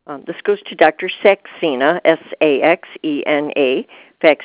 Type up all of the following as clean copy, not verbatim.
This goes to Dr. Saxena, S-A-X-E-N-A, fax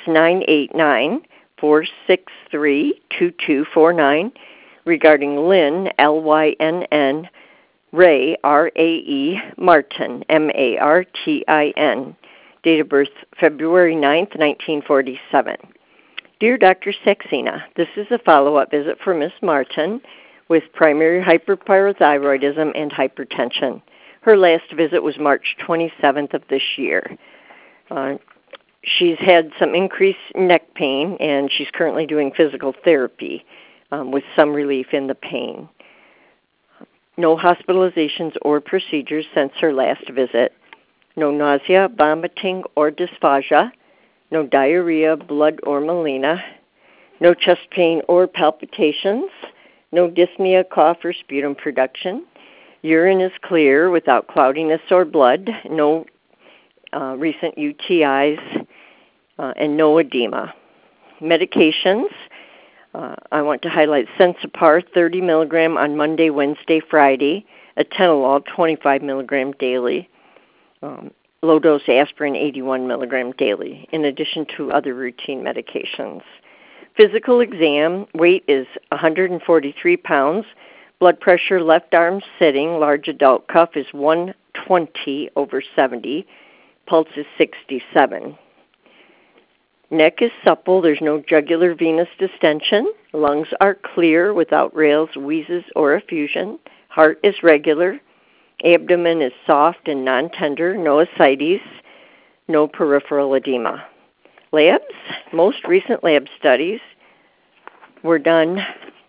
989-463-2249, regarding Lynn, L-Y-N-N, Ray, R-A-E, Martin, M-A-R-T-I-N, date of birth February 9th, 1947. Dear Dr. Saxena, this is a follow-up visit for Miss Martin with primary hyperparathyroidism and hypertension. Her last visit was March 27th of this year. She's had some increased neck pain, and she's currently doing physical therapy with some relief in the pain. No hospitalizations or procedures since her last visit. No nausea, vomiting, or dysphagia. No diarrhea, blood, or melena. No chest pain or palpitations. No dyspnea, cough, or sputum production. Urine is clear without cloudiness or blood. No recent UTIs, and no edema. Medications. I want to highlight Sensipar 30 milligram on Monday, Wednesday, Friday, atenolol 25 milligram daily, low-dose aspirin 81 milligram daily, in addition to other routine medications. Physical exam, weight is 143 pounds, blood pressure left arm sitting, large adult cuff is 120/70, pulse is 67. Neck is supple. There's no jugular venous distension. Lungs are clear without rales, wheezes, or effusion. Heart is regular. Abdomen is soft and non-tender. No ascites. No peripheral edema. Labs. Most recent lab studies were done,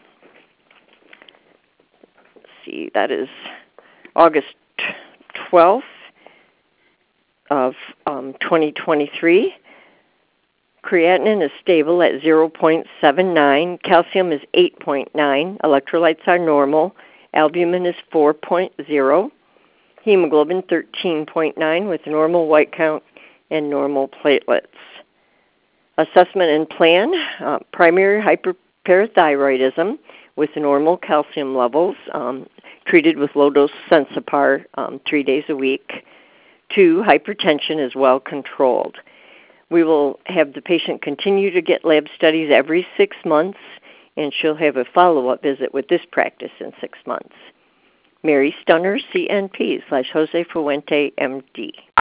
that is August 12th of 2023. Creatinine is stable at 0.79. Calcium is 8.9. Electrolytes are normal. Albumin is 4.0. Hemoglobin 13.9 with normal white count and normal platelets. Assessment and plan, primary hyperparathyroidism with normal calcium levels, treated with low-dose Sensipar 3 days a week. 2, hypertension is well controlled. We will have the patient continue to get lab studies every 6 months, and she'll have a follow-up visit with this practice in 6 months. Mary Stunner, CNP /Jose Fuente, MD.